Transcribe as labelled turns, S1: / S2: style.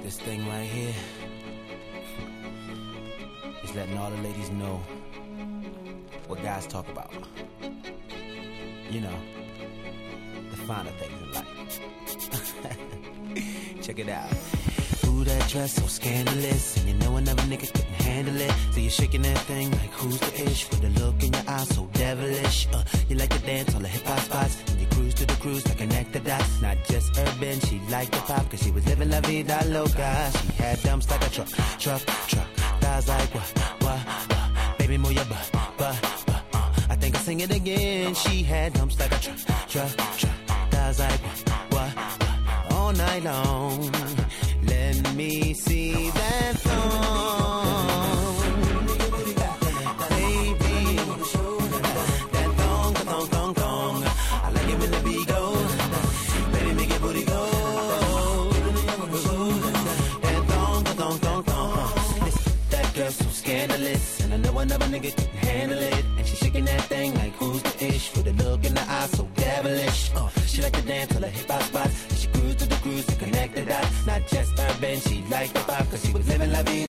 S1: This thing right here is letting all the ladies know what guys talk about. You know, the finer things in life. Check it out. Ooh, that dress so scandalous, and you know another nigga couldn't handle it. So you're shaking that thing like who's the ish, with a look in your eyes so devilish. You like to dance on the hip hop spots, and you cruise to the cruise like connect the dots. Not just urban, she liked the pop, cause she was living la vida loca. She had dumps like a truck. Thighs like what? Baby, move your butt. I think I'll sing it again. She had dumps like a truck. Thighs like what? All night long. Let me see that thong, baby. That thong. I like it when the beat goes. Baby, make your booty go. That thong. That girl's so scandalous, and I know another nigga can handle it. And she shaking that thing like who's the ish, with a look in the eye so devilish. She like to dance till the hip hop spots. She cruise to the cruise to connect the dots. Not just urban, she liked the pop, cause she was living la vida.